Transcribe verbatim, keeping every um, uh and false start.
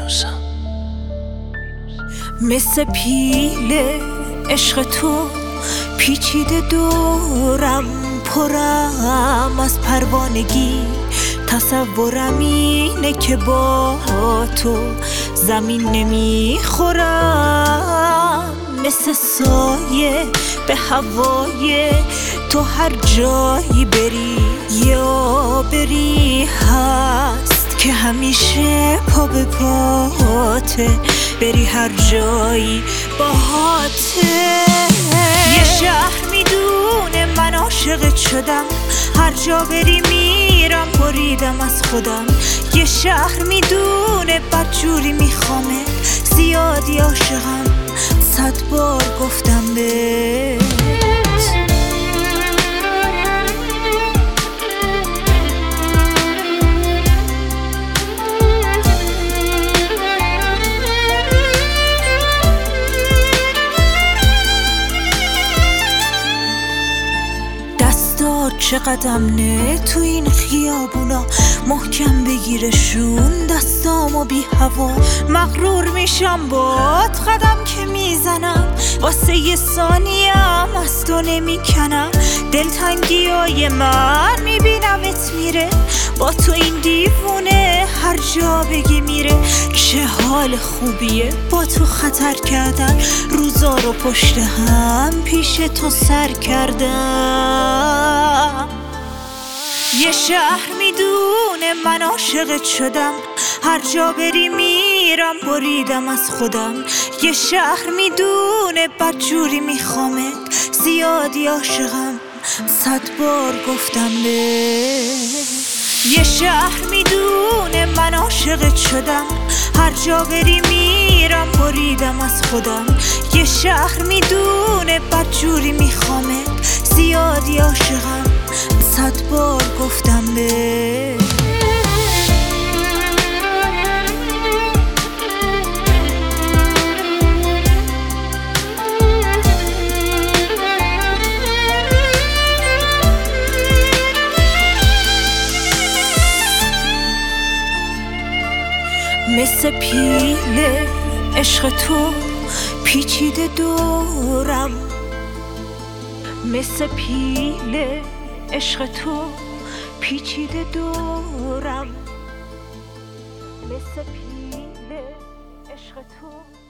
مینوسم. مثل پیل عشق تو پیچیده دورم، پرم از پروانگی. تصورم اینه که با تو زمین نمیخورم. مثل سایه به هوای تو هر جایی بری یا بری هست که همیشه پا به پاته، بری هر جایی باهاته. یه شهر میدونه من عاشقت شدم، هر جا بری میرم بریدم از خودم. یه شهر میدونه بدجوری میخوامه، زیادی عاشقم، صد بار گفتم بهت. چه قدم نه تو این خیابونا، محکم بگیرشون دستامو بی هوا. مغرور میشم باد قدم که میزنم، واسه یه ثانیم از تو نمیکنم. دلتنگی های من میبینمت میره، با تو این دیوونه هر جا بگی میره. چه حال خوبیه با تو خطر کردن، روزا رو پشت هم پیش تو سر کردم. یه شهر میدونه من عاشقت شدم، هر جا بری میرم بریدم از خودم. یه شهر میدونه بدجوری میخوامت، زیادی عاشقم، صد بار گفتم بهت. یه شهر میدونه من عاشقت شدم، هر جا بری میرم بریدم از خودم. یه شهر میدونه بدجوری میخوامت، زیادی عاشقم، صد بار گفتم بهت. مثل پیل عشق تو پیچیده دورم، مثل پیل عشق تو پیچیده دورم، مثل پیل عشق تو